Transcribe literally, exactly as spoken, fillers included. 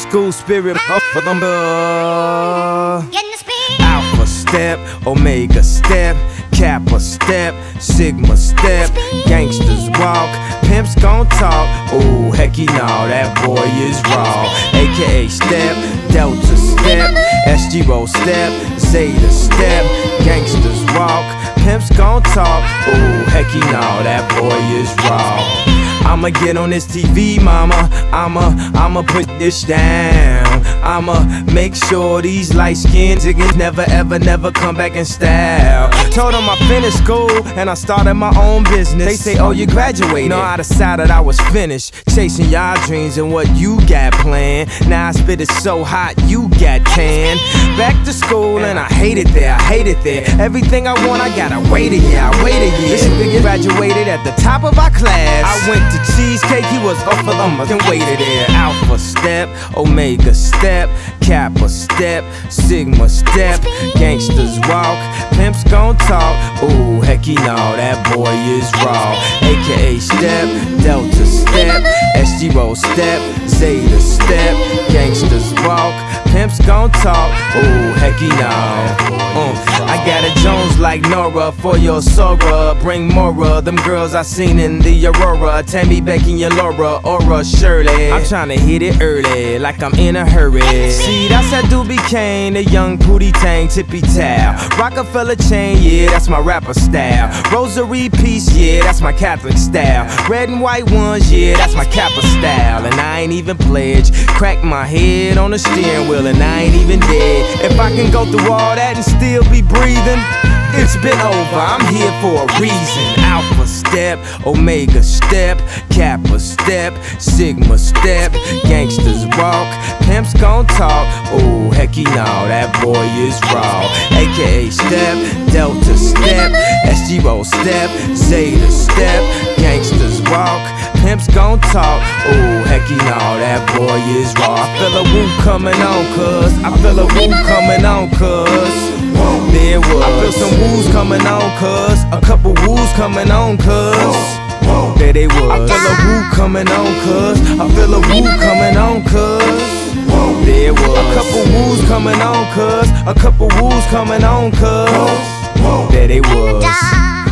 school spirit, up for them. Uh, Alpha step, Omega step, Kappa step, Sigma step, gangsters walk, pimps gon' talk. Ooh, hecky no, that boy is raw. A K A step, Delta step, S G roll step, Zeta step, gangsters walk, pimps gon' talk. Ooh, hecky no, that boy is raw. I'ma get on this T V, mama. I'ma, I'ma put this down. I'ma make sure these light-skinned niggas never, ever, never come back in style. Told them I finished school and I started my own business. They say, oh, you graduated. No, I decided I was finished chasing y'all dreams and what you got planned. Now I spit it so hot, you got tan. Back to school and I hate it there, I hate it there. Everything I want, I gotta wait a year, I wait a year. This nigga graduated at the top of our class. I went to cheesecake, he was off for them and waited there. Alpha step, Omega step, Kappa step, Sigma step, gangsters walk, pimps gon' talk. Ooh, hecky no, that boy is raw. A K A step, Delta step, S G roll step, Zeta step, gangsters walk, pimps gon' talk. Ooh, hecky no. Uh, I got a Jones like Nora for your Sora. Bring more them girls I seen in the Aurora. Tammy, Becky, and Laura, Aura, Shirley. I'm tryna hit it early, like I'm in a hurry. See, that's that Doobie Kane, the young Pootie Tang, tippy towel. Rockefeller chain, yeah, that's my rapper style. Rosary piece, yeah, that's my Catholic style. Red and white ones, yeah, that's my Kappa style. And I ain't even pledged. Crack my head on the steering wheel and I ain't even dead. If I can go through all that and still be breathing, it's been over, I'm here for a reason. Alpha step, Omega step, Kappa step, Sigma step, gangsters walk, pimps gon' talk. Ooh, hecky no, that boy is raw. A K A step, Delta step, S G roll step, Zeta step, gangsters walk, pimps gon' talk. Ooh, hecky no, that boy is raw. I feel a woo coming on, cuz. I feel a woo coming on, cuz. There was. I feel some woos coming on, cuz. A couple woos coming on, cuz. There they was. I feel a woo coming on, cuz. I feel a woo coming on, cuz. There was. A couple woos coming on, cuz. A couple woos coming on, cuz. There they was.